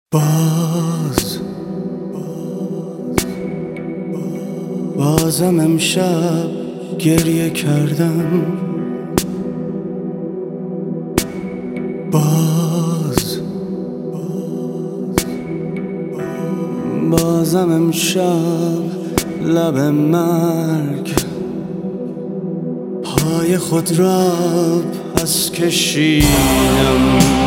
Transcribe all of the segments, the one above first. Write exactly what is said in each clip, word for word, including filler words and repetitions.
باز بازم امشب گریه کردم. باز بازم امشب لب مرگ پای خود را پس کشیدم.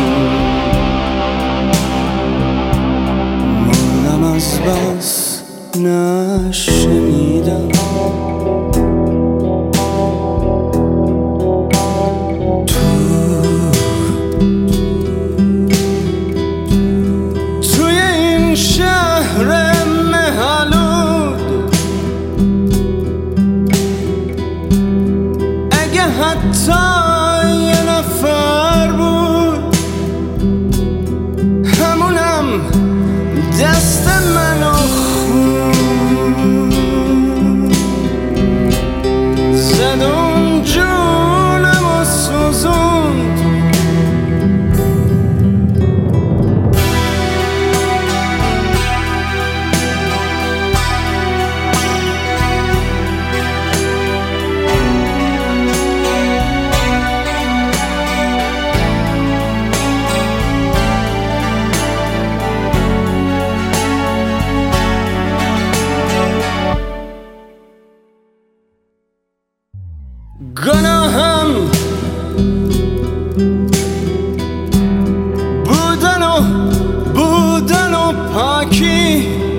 مردم از بس نشنیدم. توی این شهر مه‌آلود اگه حتی یه نفر بود، همونم دست منو خون زد، اون جونمو سوزوند. گناهم بودن و بودن و پاکی